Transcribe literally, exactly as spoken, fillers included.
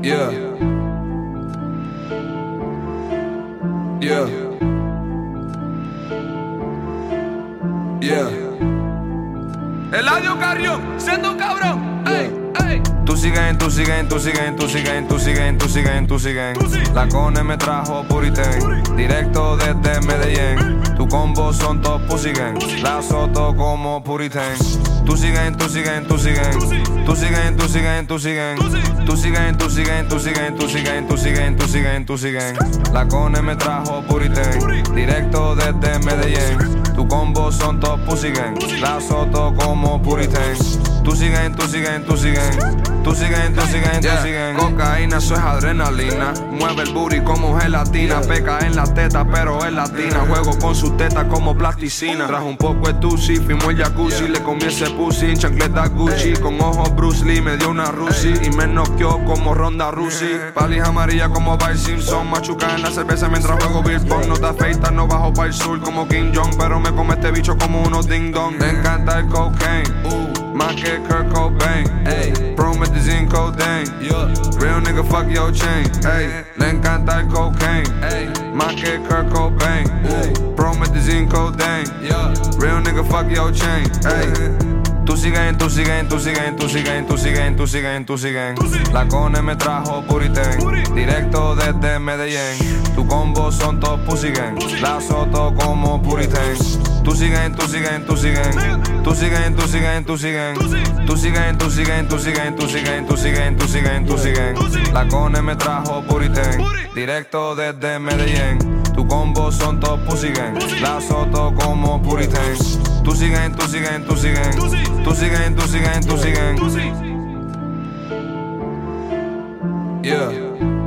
Yeah. Yeah. Yeah. Eladio Carrión, siendo un cabrón. Ey, ey. Tú siguen, tú siguen, tú siguen, tú siguen, tú siguen, tú siguen, tú siguen. La Cone me trajo Puriten, directo desde Medellín. Tu combo son top pussy gang, la soto como Puriten. Tú siguen, tú siguen, tú siguen, tú siguen, tú siguen, tú siguen, tú siguen, tú siguen, tú siguen, tú siguen, tú siguen, tú siguen, tú siguen. La Cone me trajo Puriten, directo desde Medellín. Tu combo son top pussy gang, la soto como Puriten. Tú siguen, tú siguen, tú siguen, tú siguen, tú siguen, tú siguen. Cocaína, eso es adrenalina. Mueve el booty como gelatina. Peca en la teta, pero es latina. Juego con sus tetas como plasticina. Trajo un poco de tusi, fuimos el jacuzzi. Le comí ese pussy en chancleta Gucci. Con ojos Bruce Lee, me dio una Rusi. Y me noqueó como Ronda Rousey. Palis amarilla como Bart Simpson. Machuca en la cerveza mientras juego beer pong. No te afeitas, no bajo para el sur como King Jong. Pero me come este bicho como unos ding dong. Me encanta el cocaine, más que Kurt Cobain. Ey, promethazine, codeine. Real nigga, fuck your chain. Ey, le encanta el cocaine, más que Kurt Cobain. Promethazine, codeine. Real nigga, fuck your chain. Ey. Tú siguen, tú siguen, tú siguen, tú siguen, tú siguen, tú siguen, tú siguen. La Cone me trajo Puriten, directo desde Medellín. Tu combo son top pussy gang, la soto como Puriten. Tú siguen, tú siguen, tú siguen, tú siguen, tú siguen, tú siguen, tú siguen, tú siguen, tú siguen, tú siguen, tú siguen, tú siguen, tú siguen. La Cone me trajo Puriten, directo desde Medellín. Tu combo son top pussy gang, la soto como Puriten. Tú siguen, tú siguen, tú siguen, tú siguen, tú siguen, tú siguen. Yeah.